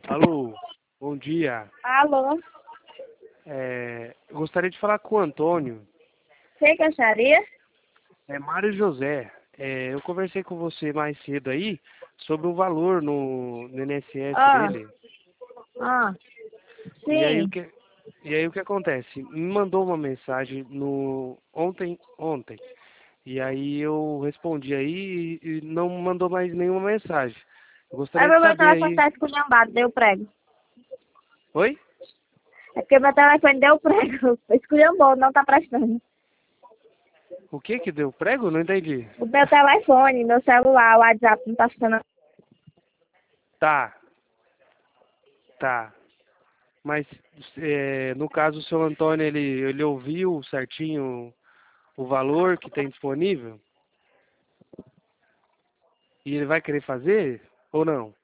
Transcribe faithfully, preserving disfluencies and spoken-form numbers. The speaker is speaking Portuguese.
Alô, bom dia. Alô, É, eu gostaria de falar com o Antônio. quem gostaria? É Mário José. É, eu conversei com você mais cedo aí sobre o valor no, no I N S S Ah, dele. ah, E aí o sim. que, e aí o que acontece? Me mandou uma mensagem no ontem, ontem. E aí eu respondi aí e, e não mandou mais nenhuma mensagem. Eu É gostaria de porque meu saber telefone aí. tá esculhambado, deu prego. Oi? É porque meu telefone deu prego. Esculhambou, não tá prestando. O que que deu prego? Não entendi. O meu telefone, meu celular, o WhatsApp não tá funcionando. Tá, tá. Mas, é, no caso, o seu Antônio, ele, ele ouviu certinho o valor que tem disponível? E ele vai querer fazer ou não?